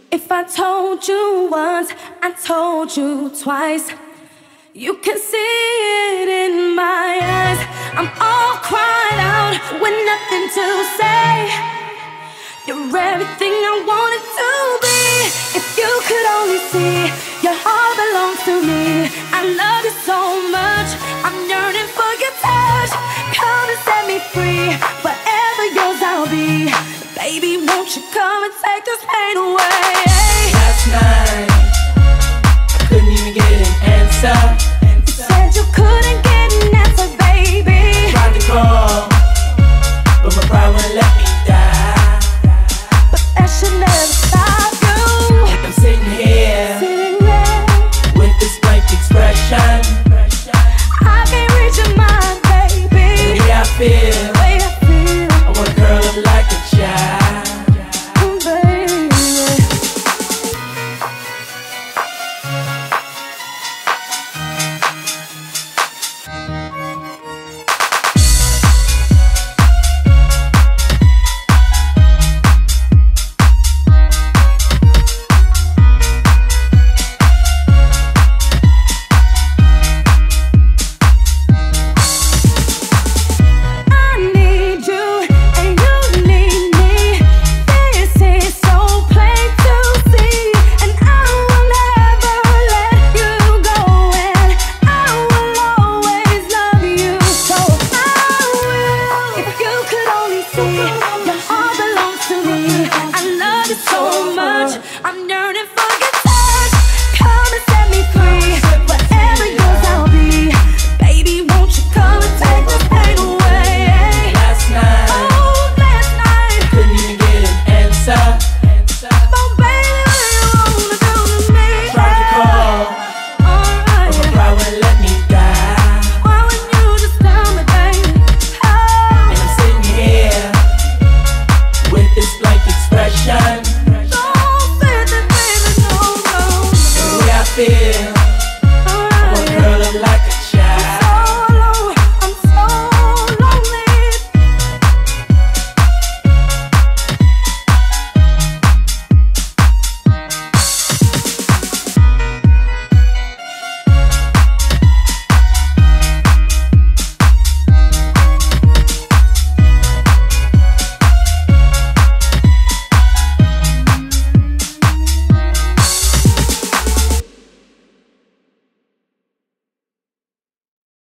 If I told you once, I told you twice. You can see it in my eyes. I'm all cried out with nothing to say. You're everything I wanted to be. If you could only see, your heart belongs to me. I love you so much, I'm yearning for your touch. Come and set me free, forever yours I'll be. Baby, won't you come and take this pain away? Last night, I couldn't even get an answer.